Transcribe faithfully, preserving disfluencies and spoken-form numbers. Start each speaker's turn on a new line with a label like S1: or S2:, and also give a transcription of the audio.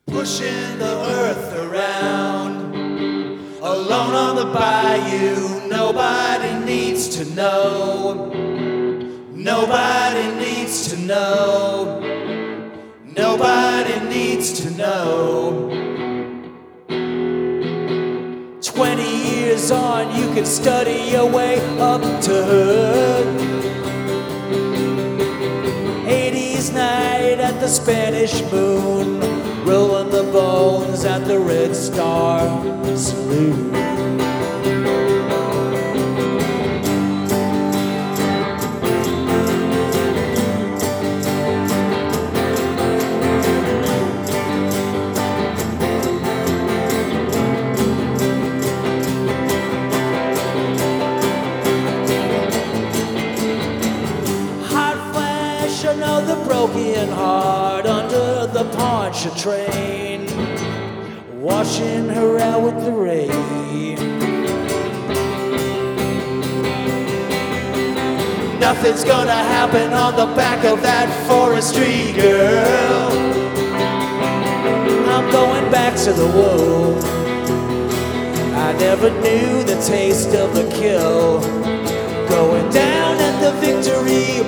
S1: pushing the earth around, alone on the bayou. Nobody needs to know. Nobody needs to know. Nobody needs to know. Twenty years on, you can study your way up to her. eighties night at the Spanish Moon, rolling the bones at the Red Star Saloon. Another broken heart under the Poncha train, washing her out with the rain. Nothing's gonna happen on the back of that forestry girl. I'm going back to the woe. I never knew the taste of the kill. Going down at the Victory